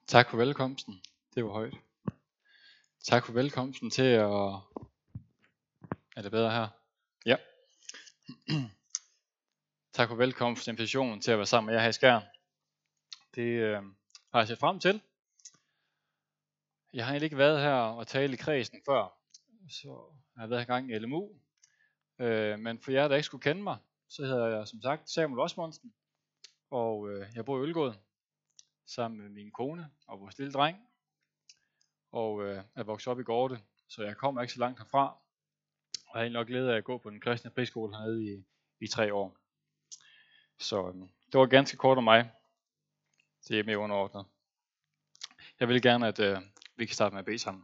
Tak for velkomsten. Det var højt. Tak for velkomsten til at... Er det bedre her? Ja. Tak for velkomsten til invitationen til at være sammen med jer her i Skjern. Det har jeg set frem til. Jeg har egentlig ikke været her og tale i kredsen før, så jeg har været i gang i LMU. Men for jer, der ikke skulle kende mig, så hedder jeg som sagt Samuel Osmondsen, og jeg bor i Ølgod sammen med min kone og vores lille dreng, og er vokset op i Gorte, så jeg kommer ikke så langt herfra. Og jeg har egentlig nok glæde af at gå på den kristne friskole hernede i 3 år. Så det var ganske kort om mig. Det er mere underordnet. Jeg vil gerne, at vi kan starte med at bede sammen.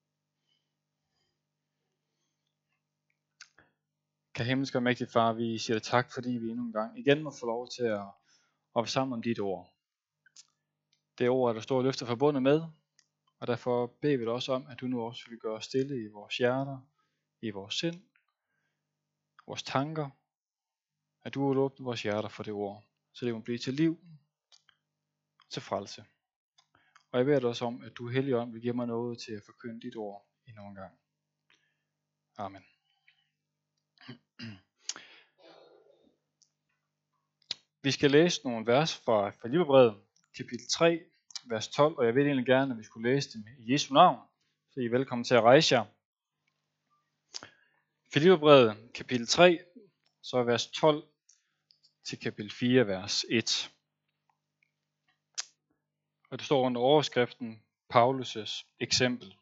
Kan himmelsk og mægtig far, vi siger dig tak, fordi vi endnu en gang igen må få lov til at være sammen om dit ord. Det ord er der store løfter forbundet med, og derfor beder vi dig også om, at du nu også vil gøre os stille i vores hjerter, i vores sind, vores tanker, at du vil åbne vores hjerter for det ord, så det må blive til liv, til frelse. Og jeg beder dig også om, at du Helligånd vil give mig noget til at forkynde dit ord endnu en gang. Amen. Vi skal læse nogle vers fra Filipperbrevet, kapitel 3, vers 12, og jeg vil egentlig gerne, at vi skulle læse dem i Jesu navn, så I er velkommen til at rejse jer. Filipperbrevet, kapitel 3, så vers 12 til kapitel 4, vers 1. Og det står under overskriften Paulus' eksempel.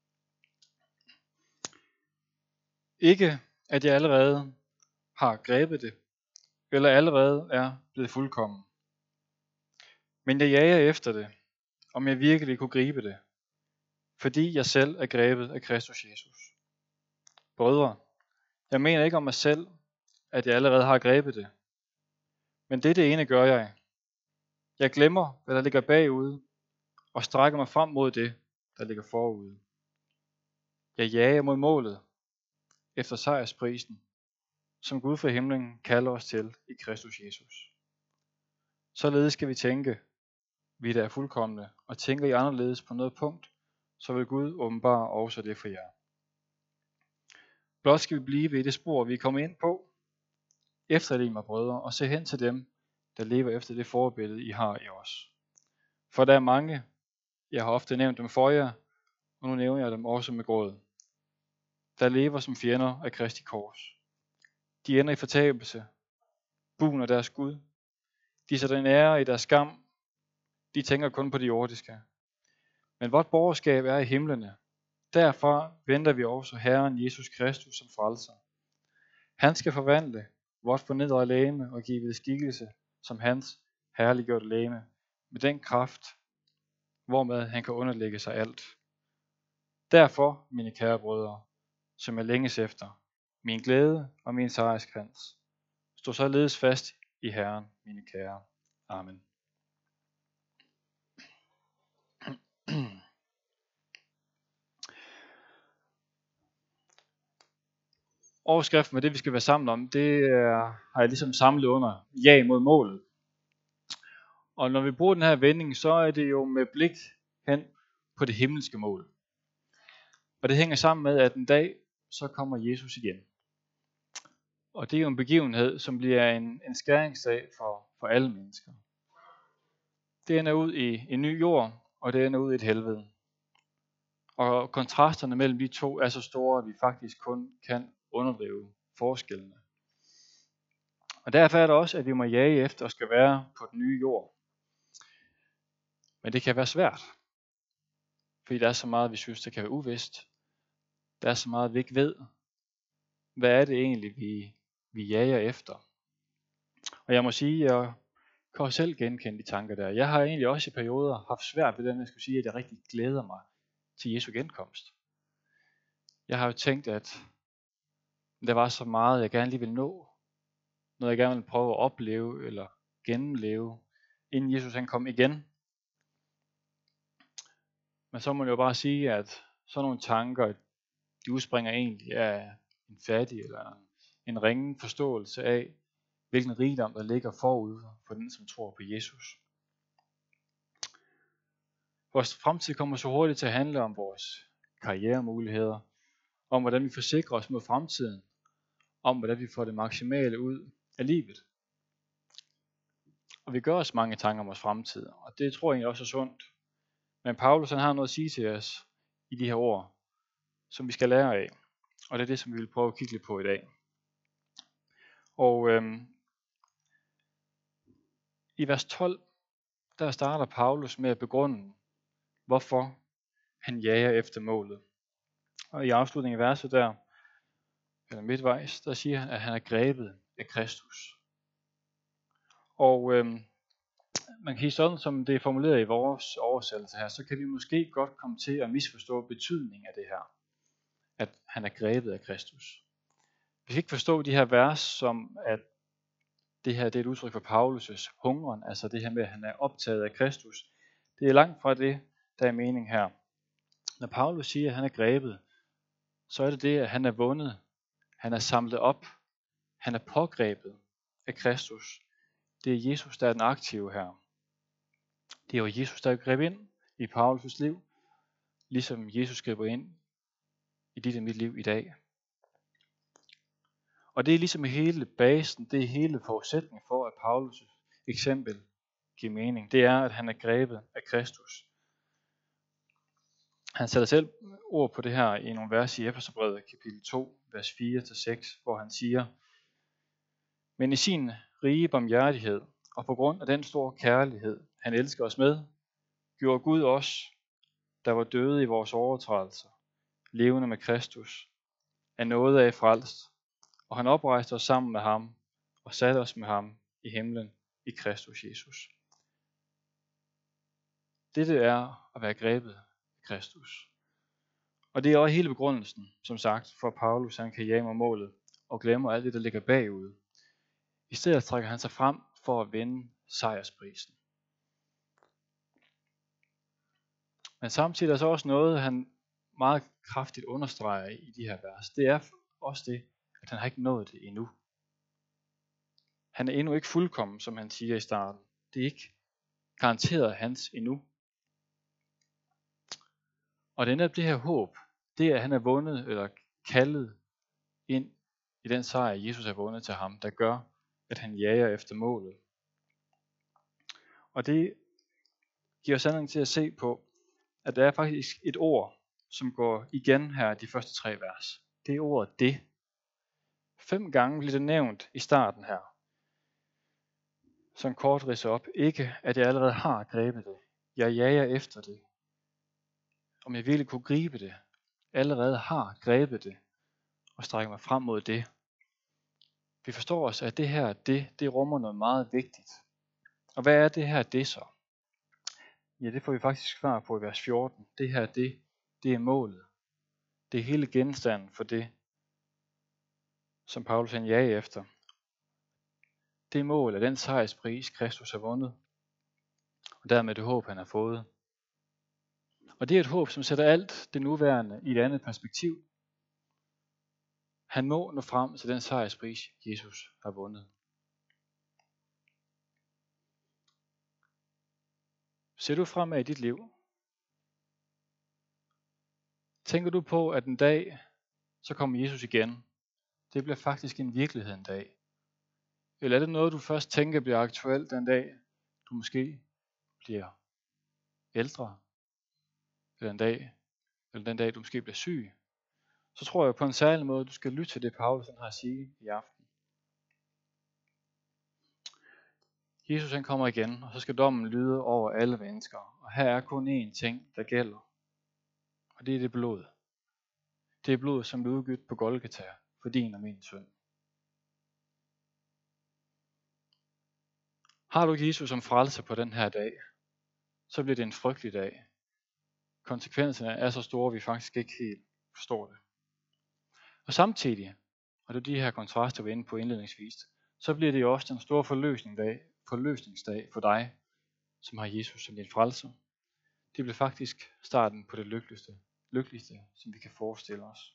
Ikke at jeg allerede har grebet det, eller allerede er blevet fuldkommen. Men jeg jager efter det, om jeg virkelig kunne gribe det, fordi jeg selv er grebet af Kristus Jesus. Brødre, jeg mener ikke om mig selv, at jeg allerede har grebet det. Men det ene gør jeg. Jeg glemmer, hvad der ligger bagude, og strækker mig frem mod det, der ligger forude. Jeg jager mod målet, efter sejrsprisen, som Gud fra himlen kalder os til i Kristus Jesus. Således skal vi tænke, vi der er fuldkomne, og tænker I anderledes på noget punkt, så vil Gud åbenbare også det for jer. Blot skal vi blive i det spor, vi er kommet ind på, efterligne mig, brødre, og se hen til dem, der lever efter det forbillede, I har i os. For der er mange, jeg har ofte nævnt dem for jer, og nu nævner jeg dem også med gråd, der lever som fjender af Kristi kors. De ender i fortabelse, buen af deres Gud. De sætter en ære i deres skam. De tænker kun på det jordiske. Men vort borgerskab er i himlene. Derfra venter vi også Herren Jesus Kristus som frelser. Han skal forvandle vort fornedrede legeme og give det skikkelse som hans herliggjorte legeme, med den kraft, hvormed han kan underlægge sig alt. Derfor, mine kære brødre, som jeg længes efter, min glæde og min sejrskrans, stå således fast i Herren, mine kære. Amen. Overskriften med det, vi skal være sammen om, det har jeg ligesom samlet under ja mod målet. Og når vi bruger den her vending, så er det jo med blik hen på det himmelske mål. Og det hænger sammen med, at en dag, så kommer Jesus igen. Og det er jo en begivenhed, som bliver en skæringsdag for alle mennesker. Det ender ud i en ny jord, og det ender ud i et helvede. Og kontrasterne mellem de to er så store, at vi faktisk kun kan underdrive forskellene. Og derfor er det også, at vi må jage efter og skal være på den nye jord. Men det kan være svært. Fordi der er så meget, vi synes, der kan være uvist. Der er så meget, vi ikke ved. Hvad er det egentlig, vi jager efter? Og jeg må sige, at jeg kan også selv genkende de tanker der. Jeg har egentlig også i perioder haft svært ved den, jeg skulle sige, at jeg rigtig glæder mig til Jesu genkomst. Jeg har jo tænkt, at der var så meget, jeg gerne lige vil nå. Noget jeg gerne vil prøve at opleve eller gennemleve, inden Jesus han kom igen. Men så må jeg jo bare sige, at sådan nogle tanker, de udspringer egentlig af en fattig eller en ringe forståelse af, hvilken rigdom der ligger forud for den, som tror på Jesus. Vores fremtid kommer så hurtigt til at handle om vores karrieremuligheder, om hvordan vi forsikrer os mod fremtiden, om hvordan vi får det maksimale ud af livet. Og vi gør os mange tanker om vores fremtid, og det tror jeg egentlig også er sundt. Men Paulus han har noget at sige til os i de her ord, som vi skal lære af. Og det er det, som vi vil prøve at kigge lidt på i dag. Og i vers 12, der starter Paulus med at begrunde, hvorfor han jager efter målet. Og i afslutningen af verset der, eller midtvejs, der siger han, at han er grebet af Kristus. Og man kan sige sådan, som det er formuleret i vores oversættelse her, så kan vi måske godt komme til at misforstå betydningen af det her. At han er grebet af Kristus. Vi kan ikke forstå de her vers som, at det her det er et udtryk for Paulus' hungren, altså det her med, at han er optaget af Kristus. Det er langt fra det, der er mening her. Når Paulus siger, at han er grebet, så er det det, at han er vundet, han er samlet op, han er pågrebet af Kristus. Det er Jesus, der er den aktive her. Det er jo Jesus, der greb ind i Paulus' liv, ligesom Jesus griber ind i dit og mit liv i dag. Og det er ligesom hele basen, det er hele forudsætningen for, at Paulus' eksempel giver mening. Det er, at han er grebet af Kristus. Han sætter selv ord på det her i nogle vers i Efeserbrevet kapitel 2, vers 4-6, hvor han siger: Men i sin rige barmhjertighed, og på grund af den store kærlighed, han elsker os med, gjorde Gud os, der var døde i vores overtrædelser, levende med Kristus, af noget af frelst, og han oprejste os sammen med ham, og satte os med ham i himlen i Kristus Jesus. Dette er at være grebet af Kristus. Og det er også hele begrundelsen, som sagt, for Paulus, han kan jage mod målet og glemmer alt det, der ligger bagud. I stedet trækker han sig frem for at vinde sejrsprisen. Men samtidig er der så også noget, han meget kraftigt understreger i de her vers. Det er også det, at han har ikke nået det endnu. Han er endnu ikke fuldkommen, som han siger i starten. Det er ikke garanteret hans endnu. Og det er netop det her håb, det er, at han er vundet eller kaldet ind i den sejr, Jesus har vundet til ham, der gør, at han jager efter målet. Og det giver os anledning til at se på, at der er faktisk et ord, som går igen her de første 3 vers. Det er ordet det. 5 gange bliver det nævnt i starten her. Som kort ridser op. Ikke at jeg allerede har grebet det. Jeg jager efter det. Om jeg virkelig kunne gribe det. Allerede har grebet det. Og strækker mig frem mod det. Vi forstår os, at det her det rummer noget meget vigtigt. Og hvad er det her det så? Ja, det får vi faktisk svar på i vers 14. Det her det er målet. Det er hele genstanden for det, som Paulus han jager efter. Det mål er den sejrspris, Kristus har vundet, og dermed det håb, han har fået. Og det er et håb, som sætter alt det nuværende i et andet perspektiv. Han må nå frem til den sejrspris, Jesus har vundet. Ser du fremad i dit liv? Tænker du på, at en dag, så kommer Jesus igen? Det bliver faktisk en virkelighed en dag. Eller er det noget, du først tænker bliver aktuelt den dag, du måske bliver ældre? Eller den dag, du måske bliver syg? Så tror jeg på en særlig måde, du skal lytte til det, Paulus har at sige i aften. Jesus han kommer igen, og så skal dommen lyde over alle mennesker. Og her er kun én ting, der gælder. Og det er det blod. Det er blod, som blev udgivet på Golgata for din og min synd. Har du ikke Jesus som frelser på den her dag, så bliver det en frygtelig dag. Konsekvenserne er så store, at vi faktisk ikke helt forstår det. Og samtidig, og det er de her kontraster, vi er inde på indledningsvis, så bliver det jo også den store forløsningsdag for dig, som har Jesus som din frelser. Det bliver faktisk starten på det lykkeligste, som vi kan forestille os.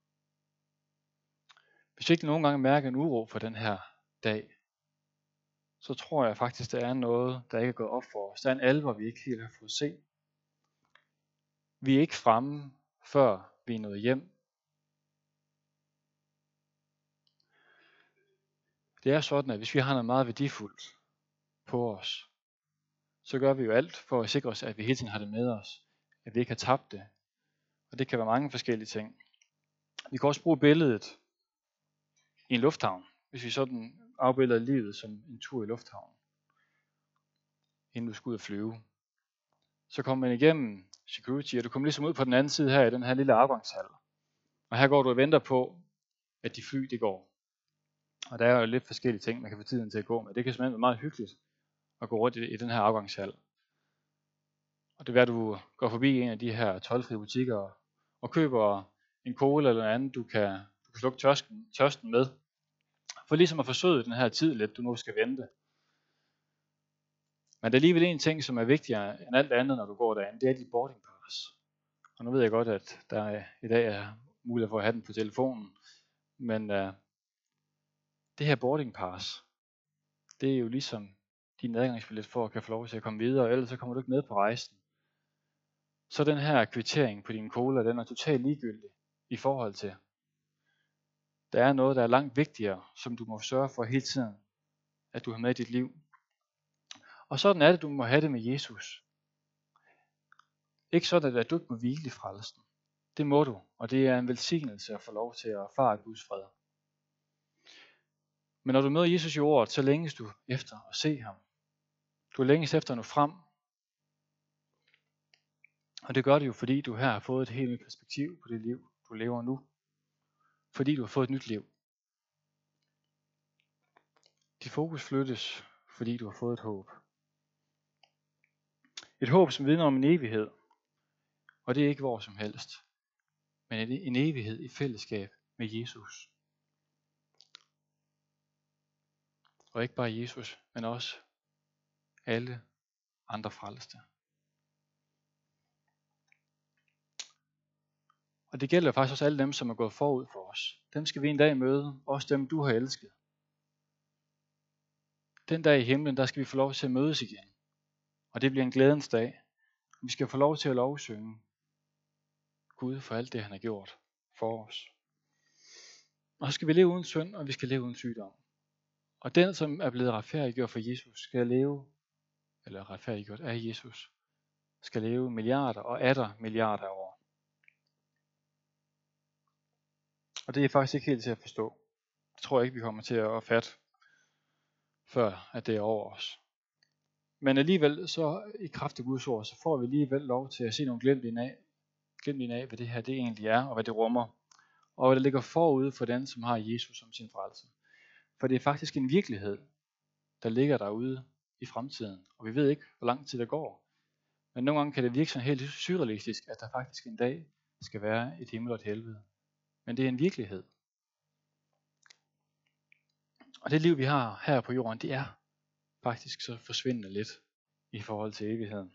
Hvis vi ikke nogen gange mærker en uro for den her dag, så tror jeg faktisk, der er noget, der ikke er gået op for os. Der er en alvor, vi ikke helt har fået se. Vi er ikke fremme, før vi er nået hjem. Det er sådan, at hvis vi har noget meget værdifuldt på os, så gør vi jo alt for at sikre os, at vi hele tiden har det med os. At vi ikke har tabt det. Og det kan være mange forskellige ting. Vi kan også bruge billedet i en lufthavn, hvis vi sådan afbilder livet som en tur i lufthavnen, inden du skal ud og flyve. Så kommer man igennem security, og du kommer ligesom ud på den anden side her i den her lille afgangshal. Og her går du og venter på, at de fly det går. Og der er jo lidt forskellige ting, man kan få tiden til at gå med. Det kan simpelthen være meget hyggeligt at gå rundt i den her afgangshal. Og det er, at du går forbi en af de her toldfrie butikker og køber en cola eller noget andet, du kan slukke tørsten med. For ligesom at forsøge den her tid lidt, du nu skal vente. Men der er alligevel en ting, som er vigtigere end alt andet, når du går derinde. Det er dit boarding pass. Og nu ved jeg godt, at der i dag er mulighed for at have den på telefonen. Men det her boarding pass, det er jo ligesom din adgangsbillet for at kan få lov til at komme videre, ellers så kommer du ikke med på rejsen. Så den her kvittering på din cola, den er totalt ligegyldig i forhold til. Der er noget, der er langt vigtigere, som du må sørge for hele tiden, at du har med i dit liv. Og sådan er det, du må have det med Jesus. Ikke sådan, at du ikke må hvile i frelsen. Det må du, og det er en velsignelse at få lov til at erfare Guds fred. Men når du møder Jesus i ordet, så længes du efter at se ham. Du længes efter at nå frem. Og det gør det jo, fordi du her har fået et helt nyt perspektiv på det liv, du lever nu. Fordi du har fået et nyt liv. Dit fokus flyttes, fordi du har fået et håb. Et håb, som vidner om en evighed. Og det er ikke hvor som helst. Men en evighed i fællesskab med Jesus. Og ikke bare Jesus, men også alle andre frelste. Og det gælder faktisk også alle dem, som er gået forud for os. Dem skal vi en dag møde, også dem du har elsket. Den dag i himlen, der skal vi få lov til at mødes igen. Og det bliver en glædens dag. Vi skal få lov til at lovsynge Gud for alt det, han har gjort for os. Og så skal vi leve uden synd, og vi skal leve uden sygdom. Og den, som er blevet retfærdiggjort for Jesus, skal leve, eller retfærdiggjort af Jesus, skal leve milliarder og atter milliarder af år. Og det er faktisk ikke helt til at forstå. Det tror jeg ikke, vi kommer til at fatte, før at det er over os. Men alligevel, så i kraft af Guds ord, så får vi alligevel lov til at se nogle glimt af, hvad det her det egentlig er, og hvad det rummer. Og hvad der ligger forud for den, som har Jesus som sin frelse. For det er faktisk en virkelighed, der ligger derude i fremtiden. Og vi ved ikke, hvor lang tid der går. Men nogle gange kan det virke sådan helt surrealistisk, at der faktisk en dag skal være et himmel og et helvede. Men det er en virkelighed. Og det liv, vi har her på jorden, det er faktisk så forsvindende lidt i forhold til evigheden.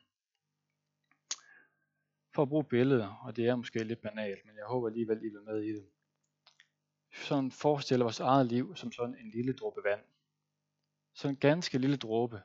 For at bruge billeder, og det er måske lidt banalt, men jeg håber alligevel, I vil med i det. Sådan forestiller vores eget liv som sådan en lille dråbe vand. Sådan en ganske lille dråbe.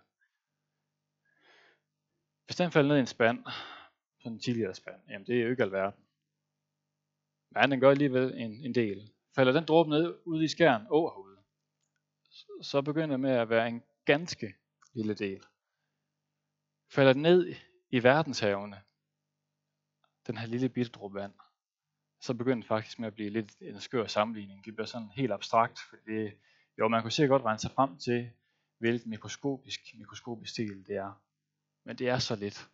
Hvis den falder ned i en spand, sådan en 10 liter spand, jamen det er jo ikke alverden. Men den gør alligevel en del. Falder den dråbe ned ude i Skjern Å herude, så begynder det med at være en ganske lille del. Falder den ned i verdenshavene, den her lille bitte dråbe vand, så begynder det faktisk med at blive lidt en skør sammenligning. Det bliver sådan helt abstrakt, fordi jo, man kunne sikkert godt regne sig frem til, hvilken mikroskopisk del det er. Men det er så lidt.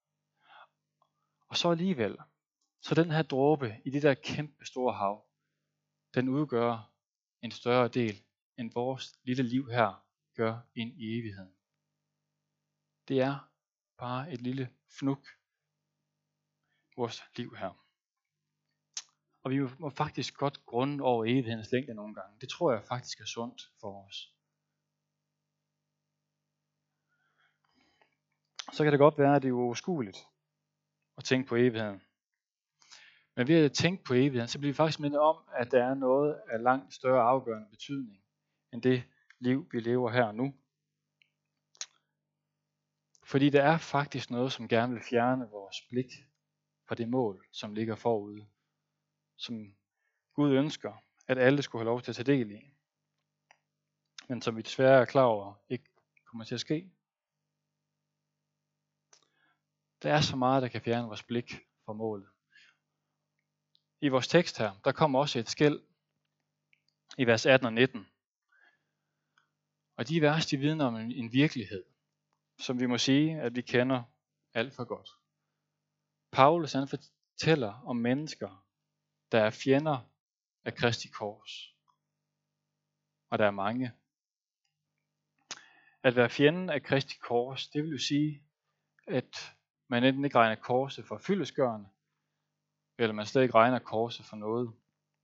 Og så alligevel, så den her dråbe i det der kæmpe store hav, den udgør en større del, end vores lille liv her gør ind i evigheden. Det er bare et lille fnuk, vores liv her. Og vi må faktisk godt grunde over evighedens længde nogle gange. Det tror jeg faktisk er sundt for os. Så kan det godt være, at det er uoverskueligt at tænke på evigheden. Men ved at tænke på evigheden, så bliver vi faktisk mindet om, at der er noget af langt større afgørende betydning, end det liv, vi lever her og nu. Fordi der er faktisk noget, som gerne vil fjerne vores blik fra det mål, som ligger forude. Som Gud ønsker, at alle skulle have lov til at tage del i. Men som vi desværre er klar over, ikke kommer til at ske. Der er så meget, der kan fjerne vores blik fra målet. I vores tekst her, der kommer også et skel i vers 18 og 19. Og de vers, de vidner om en virkelighed, som vi må sige, at vi kender alt for godt. Paulus han fortæller om mennesker, der er fjender af Kristi kors. Og der er mange. At være fjenden af Kristi kors, det vil jo sige, at man enten ikke regner korset for fyldestgørende, eller man slet ikke regner korset for noget.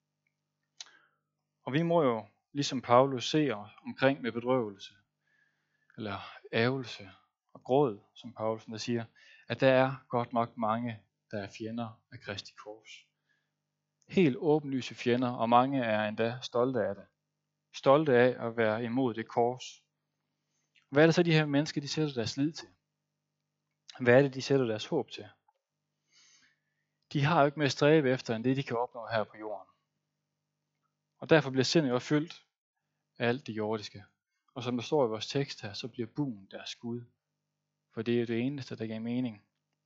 Og vi må jo, ligesom Paulus, se omkring med bedrøvelse, eller ærgelse og gråd, som Paulus der siger, at der er godt nok mange, der er fjender af Kristi kors. Helt åbenlyse fjender, og mange er endda stolte af det. Stolte af at være imod det kors. Hvad er det så, de her mennesker, de sætter deres lid til? Hvad er det, de sætter deres håb til? De har jo ikke mere at stræbe efter, end det, de kan opnå her på jorden. Og derfor bliver sindet jo fyldt af alt det jordiske. Og som der står i vores tekst her, så bliver buen deres Gud. For det er det eneste, der giver mening.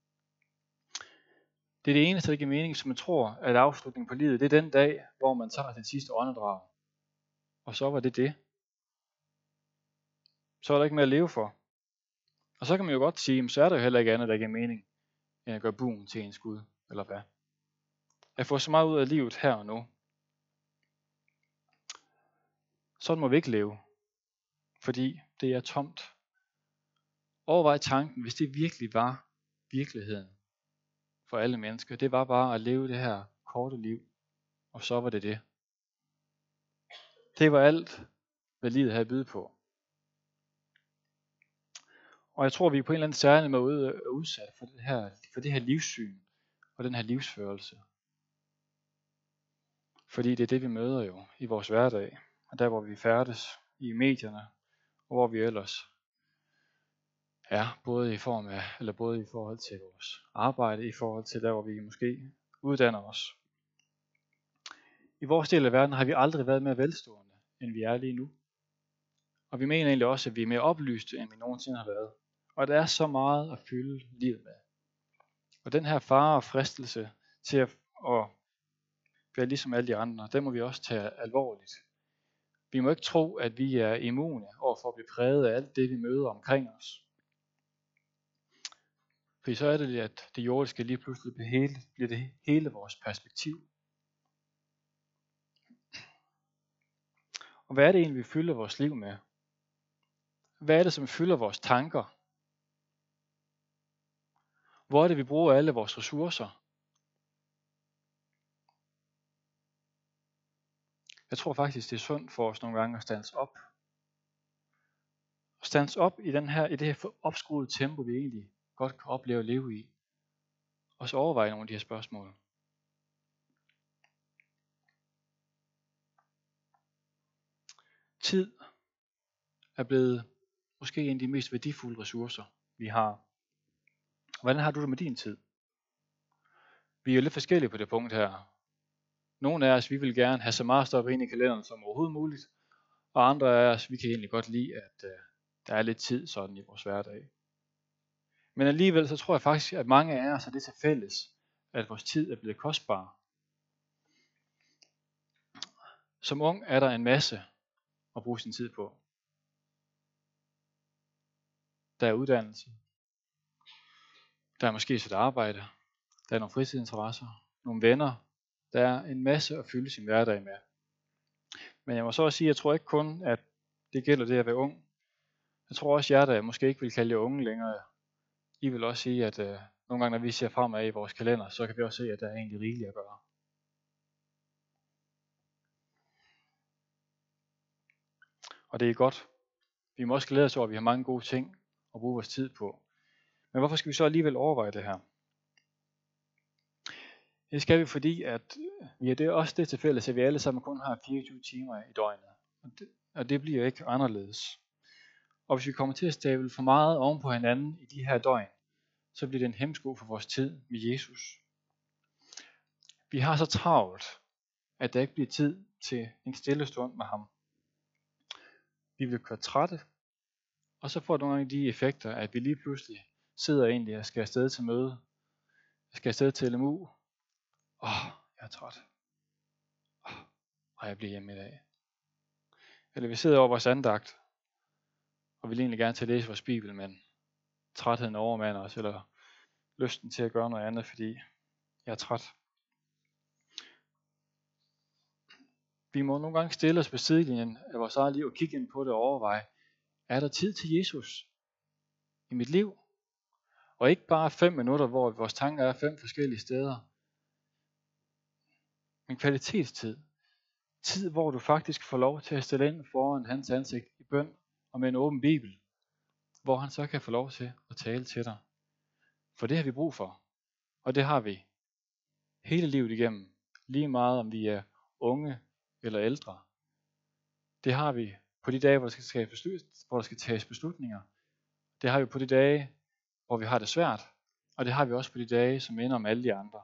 Det er det eneste, der giver mening, som man tror, at afslutningen på livet, det er den dag, hvor man tager sin sidste åndedrag. Og så var det det. Så er der ikke mere at leve for. Og så kan man jo godt sige, så er der jo heller ikke andet, der giver mening, end at gøre buen til ens Gud, eller hvad. At få så meget ud af livet her og nu. Sådan må vi ikke leve, fordi det er tomt. Overvej tanken, hvis det virkelig var virkeligheden for alle mennesker. Det var bare at leve det her korte liv, og så var det det. Det var alt, hvad livet havde at byde på. Og jeg tror, vi er på en eller anden særlig måde udsat for det her livssyn og den her livsførelse. Fordi det er det, vi møder jo i vores hverdag, og der hvor vi færdes i medierne, og hvor vi ellers er, både i forhold til vores arbejde, i forhold til der hvor vi måske uddanner os. I vores del af verden har vi aldrig været mere velstående, end vi er lige nu. Og vi mener egentlig også, at vi er mere oplyste, end vi nogensinde har været. Og der er så meget at fylde livet med. Og den her fare og fristelse til at være ligesom alle de andre, den må vi også tage alvorligt. Vi må ikke tro, at vi er immune overfor at blive præget af alt det, vi møder omkring os. For så er det, at det jordiske lige pludselig bliver det hele vores perspektiv. Og hvad er det egentlig, vi fylder vores liv med? Hvad er det, som fylder vores tanker? Hvor er det, vi bruger alle vores ressourcer? Jeg tror faktisk, det er sundt for os nogle gange at stands op. Stands op i det her opskruede tempo, vi egentlig godt kan opleve at leve i. Og så overveje nogle af de her spørgsmål. Tid er blevet måske en af de mest værdifulde ressourcer, vi har. Hvordan har du det med din tid? Vi er jo lidt forskellige på det punkt her. Nogle af os, vi vil gerne have så meget stof ind i kalenderen som overhovedet muligt. Og andre af os, vi kan egentlig godt lide, at der er lidt tid sådan i vores hverdag. Men alligevel så tror jeg faktisk, at mange af os har det til fælles, at vores tid er blevet kostbar. Som ung er der en masse at bruge sin tid på. Der er uddannelse. Der er måske sit arbejde. Der er nogle fritidsinteresser. Nogle venner. Der er en masse at fylde sin hverdag med. Men jeg må så også sige, at jeg tror ikke kun, at det gælder det at være ung. Jeg tror også, jer der måske ikke vil kalde jer unge længere, I vil også sige, at nogle gange, når vi ser fremad i vores kalender, så kan vi også se, at der er egentlig rigeligt at gøre. Og det er godt. Vi må også glæde os over, at vi har mange gode ting at bruge vores tid på. Men hvorfor skal vi så alligevel overveje det her? Det skal vi, fordi at vi er det også det til fælles, at vi alle sammen kun har 24 timer i døgnet. Og det bliver ikke anderledes. Og hvis vi kommer til at stable for meget oven på hinanden i de her døgn, så bliver det en hemsko for vores tid med Jesus. Vi har så travlt, at der ikke bliver tid til en stille stund med ham. Vi vil køre trætte, og så får det nogle gange de effekter, at vi lige pludselig sidder egentlig og skal afsted til møde. Jeg skal afsted til LMU. Jeg er træt. Og jeg bliver hjemme i dag. Eller vi sidder over vores andagt, og vil egentlig gerne til at læse vores bibel, men trætheden overmander os, eller lysten til at gøre noget andet, fordi jeg er træt. Vi må nogle gange stille os på sidelinjen af vores eget liv og kigge ind på det og overveje, er der tid til Jesus i mit liv? Og ikke bare 5 minutter, hvor vores tanker er 5 forskellige steder. Men kvalitetstid. Tid, hvor du faktisk får lov til at stille ind foran hans ansigt i bøn og med en åben bibel. Hvor han så kan få lov til at tale til dig. For det har vi brug for. Og det har vi hele livet igennem. Lige meget om vi er unge eller ældre. Det har vi på de dage, hvor der skal tages beslutninger. Det har vi på de dage, hvor vi har det svært. Og det har vi også på de dage, som minder om alle de andre.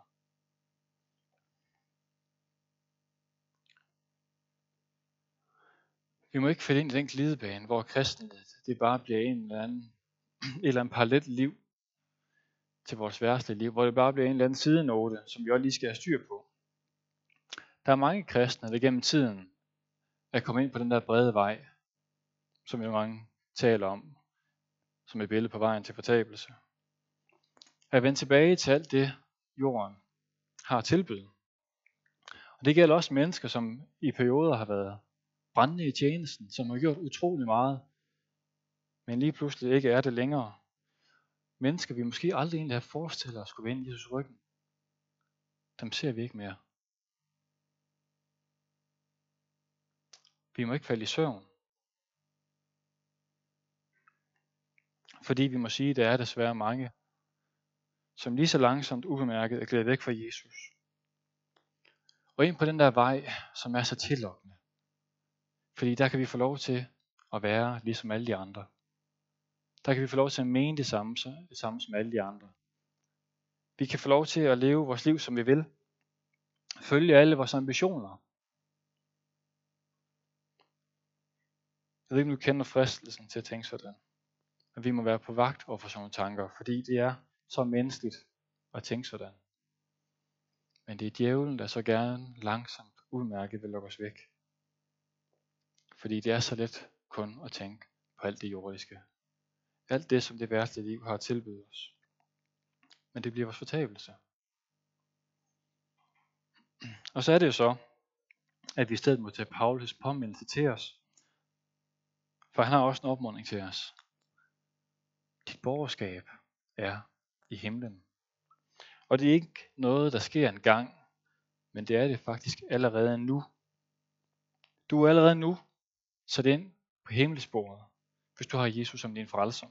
Vi må ikke falde ind i den glidebane, hvor kristenlivet det bare bliver et eller andet parallelt liv til vores værste liv, hvor det bare bliver en eller anden sidenote, som vi også lige skal have styr på. Der er mange kristne, der gennem tiden er kommet ind på den der brede vej, som jo mange taler om, som et billede på vejen til fortabelse. At vende tilbage til alt det, jorden har tilbydet. Og det gælder også mennesker, som i perioder har været brændende i tjenesten, som har gjort utrolig meget, men lige pludselig ikke er det længere. Mennesker, vi måske aldrig egentlig har forestillet os skulle vende Jesus ryggen. Dem ser vi ikke mere. Vi må ikke falde i søvn. Fordi vi må sige, at der er desværre mange, som lige så langsomt ubemærket er glædet væk fra Jesus. Og ind på den der vej, som er så tillokkende. Fordi der kan vi få lov til at være ligesom alle de andre. Der kan vi få lov til at mene det samme som alle de andre. Vi kan få lov til at leve vores liv, som vi vil. Følge alle vores ambitioner. Jeg ved ikke, om du kender fristelsen til at tænke sådan. At vi må være på vagt over for sådan nogle tanker, fordi det er så menneskeligt at tænke sådan. Men det er djævlen, der så gerne langsomt, udmærket vil lukke os væk. Fordi det er så let kun at tænke på alt det jordiske. Alt det, som det værste liv har tilbydet os. Men det bliver vores fortabelse. Og så er det jo så, at vi i stedet må tage Paulus påmindelse til os. For han har også en opmuntring til os. Dit borgerskab er i himlen. Og det er ikke noget, der sker en gang, men det er det faktisk allerede nu. Du er allerede nu sat ind på himmelsporet, hvis du har Jesus som din frelser.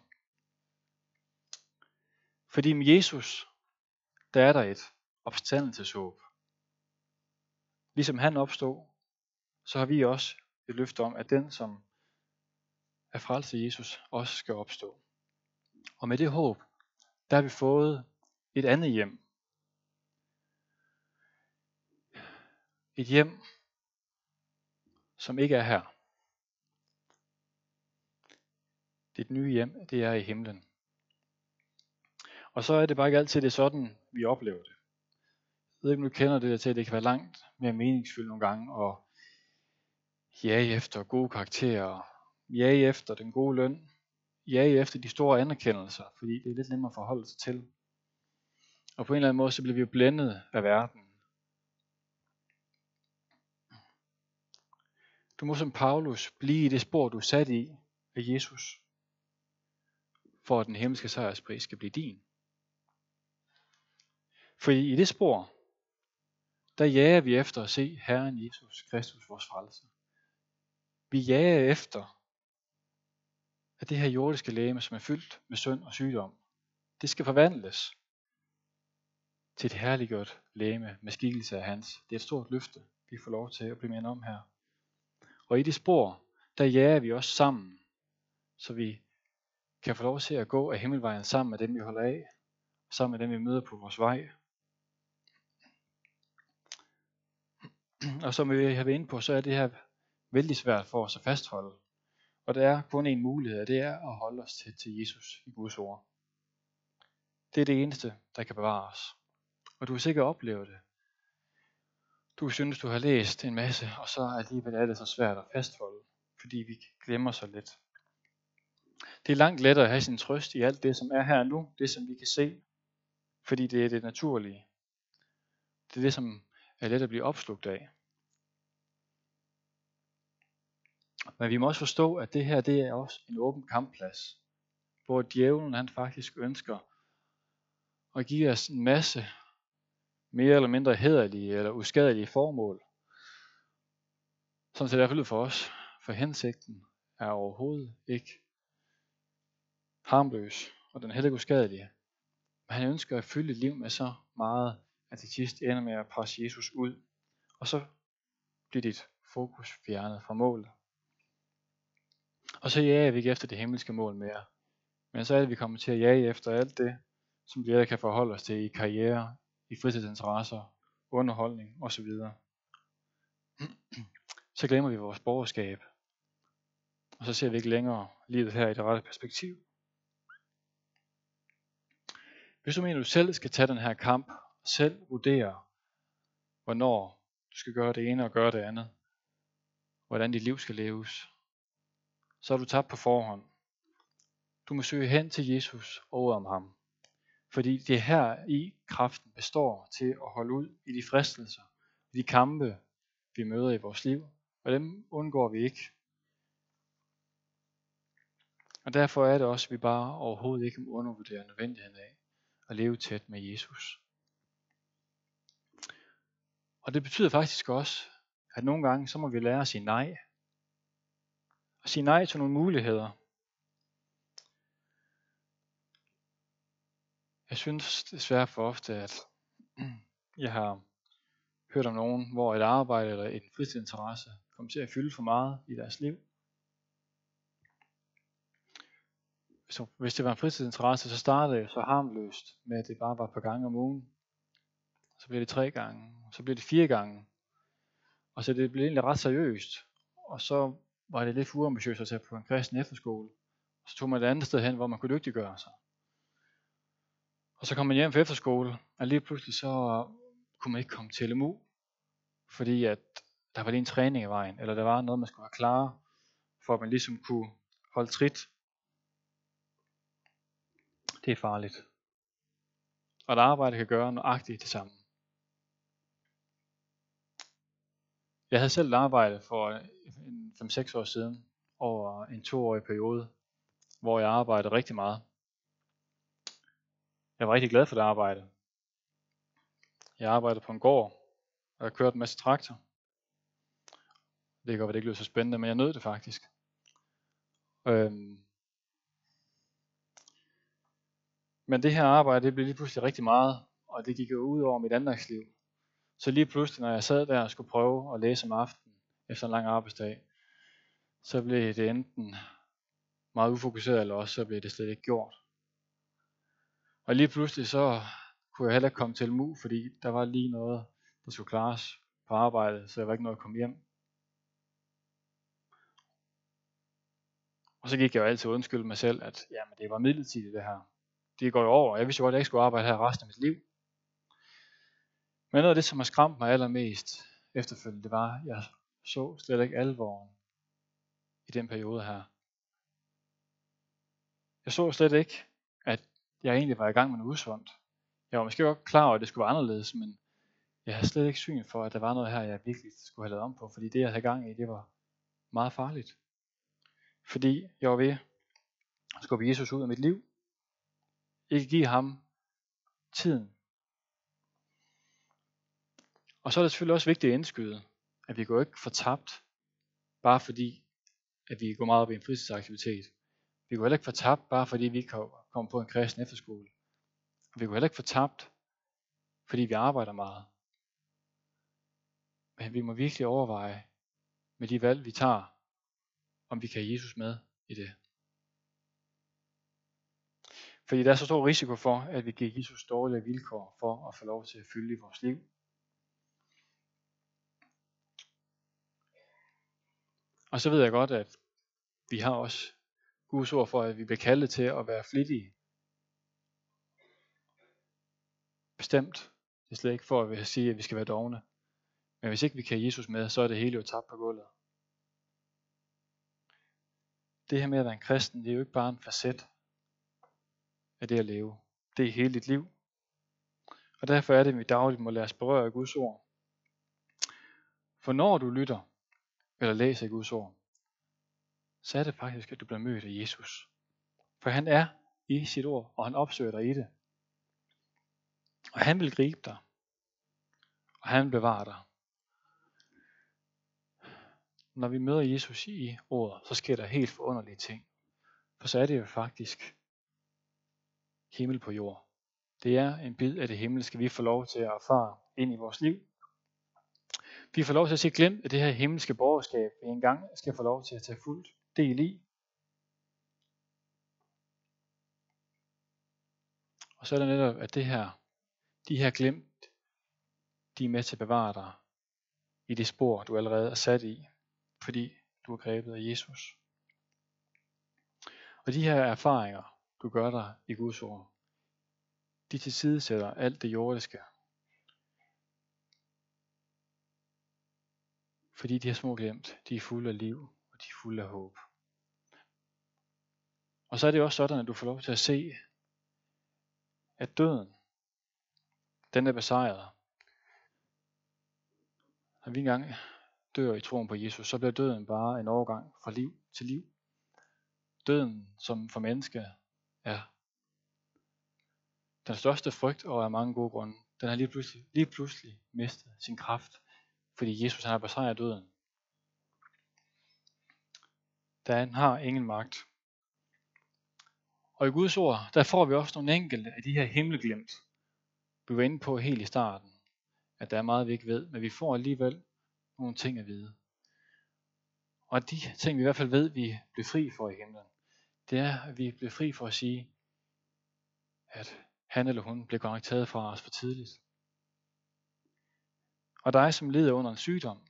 Fordi med Jesus, der er der et opstandelseshåb. Ligesom han opstod, så har vi også et løfte om, at den, som er frelst af Jesus, også skal opstå. Og med det håb, der har vi fået et andet hjem. Et hjem, som ikke er her. Dit nye hjem, det er i himlen. Og så er det bare ikke altid det sådan, vi oplever det. Jeg ved ikke, om du kender det der til, at det kan være langt mere meningsfyldt nogle gange, og jage efter gode karakterer, jage efter den gode løn, jage efter de store anerkendelser, fordi det er lidt nemmere at forholde sig til. Og på en eller anden måde, så bliver vi jo blændet af verden. Du må som Paulus blive i det spor, du er sat i af Jesus, for at den himmelske sejrspris skal blive din. Fordi i det spor, der jager vi efter at se Herren Jesus Kristus, vores frelser. Vi jager efter, at det her jordiske legeme, som er fyldt med synd og sygdom, det skal forvandles til et herliggjort legeme med skikkelse af hans. Det er et stort løfte, vi får lov til at blive mindet om her. Og i det spor, der jager vi også sammen så vi kan få lov til at gå af himmelvejen sammen med dem, vi holder af, og sammen med dem, vi møder på vores vej. Og som vi har været inde på, så er det her vældig svært for os at fastholde. Og der er kun en mulighed, og det er at holde os til Jesus i Guds ord. Det er det eneste, der kan bevare os. Og du har sikkert oplevet det. Du synes, du har læst en masse, og så alligevel er det så svært at fastholde, fordi vi glemmer så lidt. Det er langt lettere at have sin trøst i alt det, som er her nu, det som vi kan se, fordi det er det naturlige. Det er det, som er let at blive opslugt af. Men vi må også forstå, at det her, det er også en åben kampplads, hvor djævlen han faktisk ønsker at give os en masse mere eller mindre hæderlige eller uskadelige formål, som ser i hvert fald ud for os, for hensigten er overhovedet ikke harmløs, og den er heller ikke uskadelig. Men han ønsker at fylde et liv med så meget, at det sidst ender med at presse Jesus ud, og så bliver dit fokus fjernet fra målet. Og så jager vi ikke efter det himmelske mål mere, men så er det, vi kommer til at jage efter alt det, som vi kan forholde os til i karriere, i fritidsinteresser, underholdning osv. Så glemmer vi vores borgerskab, og så ser vi ikke længere livet her i det rette perspektiv. Hvis du mener, du selv skal tage den her kamp, selv vurdere, hvornår du skal gøre det ene og gøre det andet, hvordan dit liv skal leves, så er du tabt på forhånd. Du må søge hen til Jesus og om ham. Fordi det er her i kraften består til at holde ud i de fristelser, i de kampe, vi møder i vores liv, og dem undgår vi ikke. Og derfor er det også, at vi bare overhovedet ikke må undervurdere nødvendigheden af at leve tæt med Jesus. Og det betyder faktisk også, at nogle gange så må vi lære at sige nej. At sige nej til nogle muligheder. Jeg synes desværre for ofte, at jeg har hørt om nogen, hvor et arbejde eller en fritidsinteresse kommer til at fylde for meget i deres liv. Så hvis det var en fritidsinteresse, så startede det så harmløst med, at det bare var et par gange om ugen. Så bliver det 3 gange, så bliver det 4 gange. Og så det blev egentlig ret seriøst. Og så var det lidt for uambitiøst at tage på en kristen efterskole. Så tog man et andet sted hen, hvor man kunne dygtiggøre sig. Og så kom man hjem fra efterskole, og lige pludselig så kunne man ikke komme til LMU. Fordi at der var lige en træning i vejen, eller der var noget, man skulle have klare, for at man ligesom kunne holde trit. Det er farligt. Og et arbejde kan gøre nøjagtigt det samme. Jeg havde selv et arbejde for 5-6 år siden, over en 2-årig periode, hvor jeg arbejdede rigtig meget. Jeg var rigtig glad for det arbejde. Jeg arbejdede på en gård, og jeg kørte en masse traktor. Det kan godt være, det ikke lød så spændende, men jeg nød det faktisk. Men det her arbejde, det blev lige pludselig rigtig meget, og det gik jo ud over mit andagsliv. Så lige pludselig, når jeg sad der og skulle prøve at læse om aftenen efter en lang arbejdsdag, så blev det enten meget ufokuseret, eller også så blev det slet ikke gjort. Og lige pludselig så kunne jeg heller ikke komme til LMU, fordi der var lige noget, der skulle klares på arbejdet, så jeg var ikke noget at komme hjem. Og så gik jeg jo altid undskylde mig selv, at jamen, det var midlertidigt det her. Det går jo over. Jeg vidste jo godt, at jeg ikke skulle arbejde her resten af mit liv. Men noget af det, som har skræmt mig allermest efterfølgende, det var, at jeg så slet ikke alvoren i den periode her. Jeg så slet ikke, at jeg egentlig var i gang med noget usundt. Jeg var måske godt klar over, at det skulle være anderledes, men jeg havde slet ikke syn for, at der var noget her, jeg virkelig skulle have lavet om på, fordi det, jeg havde gang i, det var meget farligt. Fordi jeg var ved at skubbe Jesus ud af mit liv. Ikke give ham tiden. Og så er det selvfølgelig også vigtigt at indskyde, at vi går ikke fortabt, bare fordi, at vi går meget op i en fritidsaktivitet. Vi går heller ikke fortabt, bare fordi vi kommer på en kristen efterskole. Vi går heller ikke fortabt, fordi vi arbejder meget. Men vi må virkelig overveje med de valg, vi tager, om vi kan have Jesus med i det. Fordi der er så stor risiko for, at vi giver Jesus dårlige vilkår for at få lov til at fylde i vores liv. Og så ved jeg godt, at vi har også Guds ord for, at vi bliver kaldet til at være flittige. Bestemt. Det er slet ikke for at sige, at vi skal være dovne. Men hvis ikke vi kan have Jesus med, så er det hele jo tabt på gulvet. Det her med at være en kristen, det er jo ikke bare en facet af det at leve. Det er hele dit liv. Og derfor er det, at vi dagligt må lade os berøre af Guds ord. For når du lytter eller læser Guds ord, så er det faktisk, at du bliver mødt af Jesus. For han er i sit ord, og han opsøger dig i det. Og han vil gribe dig. Og han vil bevare dig. Når vi møder Jesus i ordet, så sker der helt forunderlige ting. For så er det jo faktisk himmel på jord. Det er en bid af det himmelske, vi får lov til at erfare ind i vores liv. Vi får lov til at se glimt af det her himmelske borgerskab, vi engang skal få lov til at tage fuldt del i. Og så er det netop, at de her glimt, de er med til at bevare dig i det spor, du allerede er sat i, fordi du er grebet af Jesus. Og de her erfaringer, du gør dig i Guds ord, de tilsidesætter alt det jordiske. Fordi de her små glimt, de er fulde af liv, og de er fulde af håb. Og så er det også sådan, at du får lov til at se, at døden, den er besejret. Når vi engang dør i troen på Jesus, så bliver døden bare en overgang fra liv til liv. Døden, som for mennesket er den største frygt, og af mange gode grunde, den har lige pludselig mistet sin kraft, fordi Jesus han har besejret døden. Den har ingen magt. Og i Guds ord, der får vi også nogle enkelte af de her himmelglimt. Vi var inde på helt i starten, at der er meget vi ikke ved, men vi får alligevel nogle ting at vide. Og de ting vi i hvert fald ved, vi bliver fri for i himlen, det er, at vi bliver fri for at sige, at han eller hun bliver godt nok taget fra os for tidligt. Og dig, som lider under en sygdom,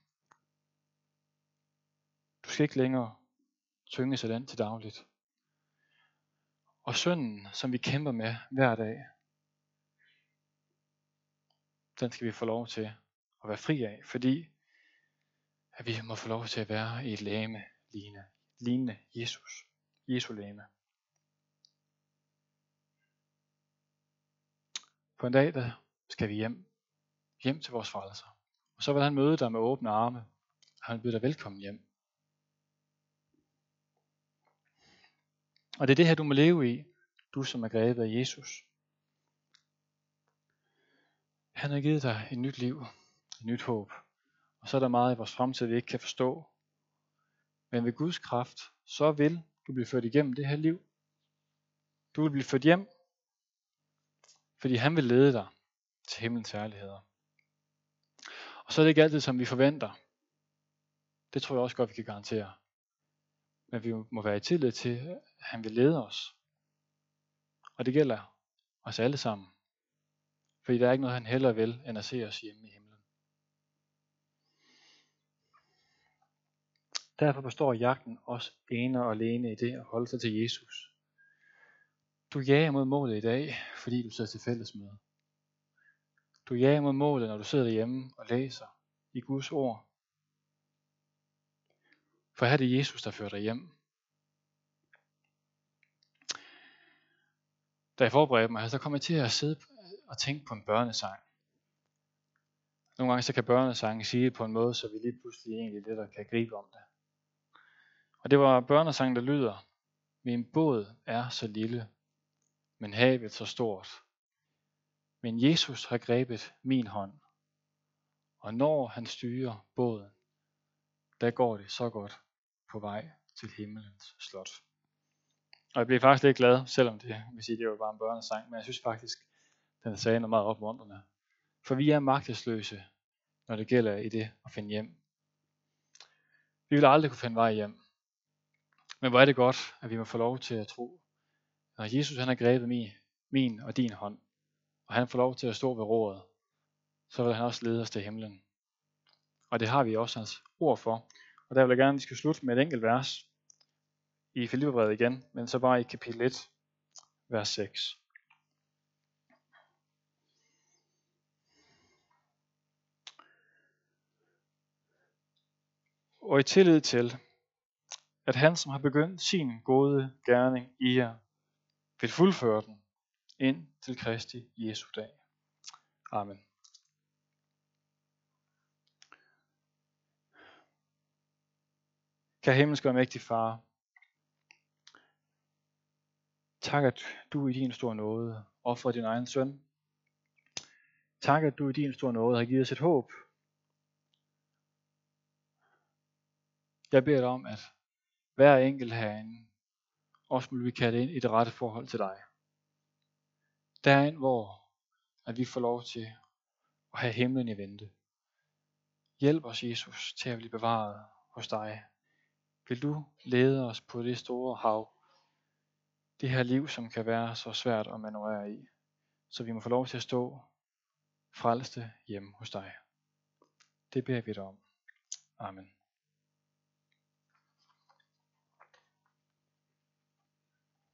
du skal ikke længere tynges af den til dagligt. Og synden, som vi kæmper med hver dag, den skal vi få lov til at være fri af, fordi at vi må få lov til at være i et legeme lignende Jesus. Jesu legeme. På en dag, der skal vi hjem til vores frelser. Og så vil han møde dig med åbne arme, og han byder dig velkommen hjem. Og det er det her, du må leve i, du som er grebet af Jesus. Han har givet dig et nyt liv, et nyt håb. Og så er der meget i vores fremtid, vi ikke kan forstå. Men ved Guds kraft, så vil du blive ført igennem det her liv. Du vil blive ført hjem, fordi han vil lede dig til himlens herligheder. Og så er det ikke altid, som vi forventer. Det tror jeg også godt, vi kan garantere. Men vi må være i tillid til, at han vil lede os. Og det gælder os alle sammen. Fordi der er ikke noget, han hellere vil, end at se os hjemme i himlen. Derfor består jagten også ene og alene i det at holde sig til Jesus. Du jager mod målet i dag, fordi du sidder til fællesmøde. Du jager mod målet, når du sidder derhjemme og læser i Guds ord. For her er det Jesus, der fører dig hjem. Da jeg forberedte mig, så kom jeg til at sidde og tænke på en børnesang. Nogle gange så kan børnesangen sige det på en måde, så vi lige pludselig egentlig det, der kan gribe om det. Og det var børnesangen, der lyder: Min båd er så lille, men havet så stort. Men Jesus har grebet min hånd, og når han styrer båden, der går det så godt på vej til himmelens slot. Og jeg blev faktisk lidt glad, selvom det var bare en børnesang, men jeg synes faktisk, den sagde noget meget opmuntrende. For vi er magtesløse, når det gælder i det at finde hjem. Vi vil aldrig kunne finde vej hjem. Men hvor er det godt, at vi må få lov til at tro, Når Jesus han har grebet min og din hånd, og han får lov til at stå ved roret, så vil han også lede os til himlen. Og det har vi også hans ord for. Og der vil jeg gerne, at vi skal slutte med et enkelt vers i Filipperbrevet igen, men så bare i kapitel 1, vers 6. Og i tillid til, at han, som har begyndt sin gode gerning i jer, vil fuldføre den ind til Kristi Jesu dag. Amen. Kære himmelske og mægtige far, tak at du i din store nåde ofrede din egen søn. Tak at du i din store nåde har givet os et håb. Jeg beder dig om, at hver enkelt herinde også vil vi kalde ind i det rette forhold til dig. Derind, hvor at vi får lov til at have himlen i vente. Hjælp os, Jesus, til at blive bevaret hos dig. Vil du lede os på det store hav, det her liv, som kan være så svært at manøvrere i, så vi må få lov til at stå frelste hjemme hos dig. Det beder vi dig om. Amen.